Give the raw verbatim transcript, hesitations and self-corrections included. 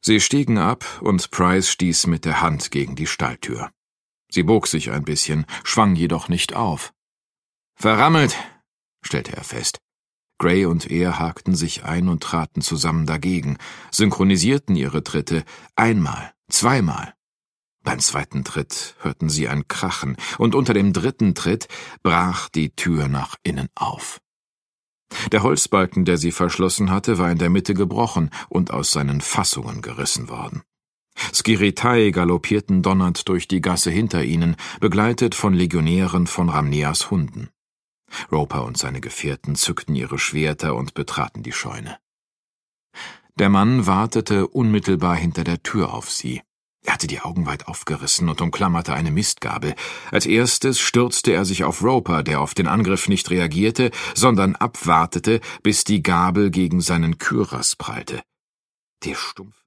Sie stiegen ab, und Price stieß mit der Hand gegen die Stalltür. Sie bog sich ein bisschen, schwang jedoch nicht auf. »Verrammelt«, stellte er fest. Gray und er hakten sich ein und traten zusammen dagegen, synchronisierten ihre Tritte, einmal, zweimal. Beim zweiten Tritt hörten sie ein Krachen, und unter dem dritten Tritt brach die Tür nach innen auf. Der Holzbalken, der sie verschlossen hatte, war in der Mitte gebrochen und aus seinen Fassungen gerissen worden. Skiritai galoppierten donnernd durch die Gasse hinter ihnen, begleitet von Legionären von Ramneas Hunden. Roper und seine Gefährten zückten ihre Schwerter und betraten die Scheune. Der Mann wartete unmittelbar hinter der Tür auf sie. Er hatte die Augen weit aufgerissen und umklammerte eine Mistgabel. Als erstes stürzte er sich auf Roper, der auf den Angriff nicht reagierte, sondern abwartete, bis die Gabel gegen seinen Kürass prallte. Der stumpf